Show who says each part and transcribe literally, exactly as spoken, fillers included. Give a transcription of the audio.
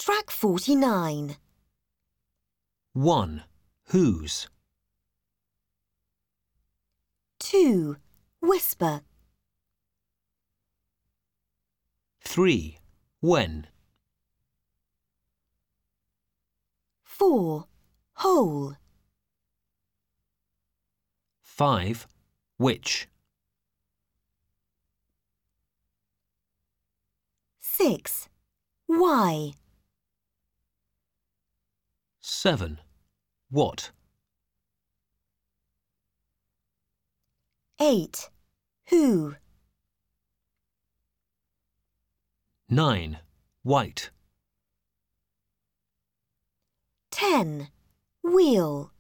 Speaker 1: Track forty-nine.
Speaker 2: one. Whose?
Speaker 1: two. Whisper.
Speaker 2: three. When?
Speaker 1: four. Whole.
Speaker 2: five. Which?
Speaker 1: six. Why.
Speaker 2: seven. What?
Speaker 1: eight. Who.
Speaker 2: nine. White.
Speaker 1: ten. Wheel.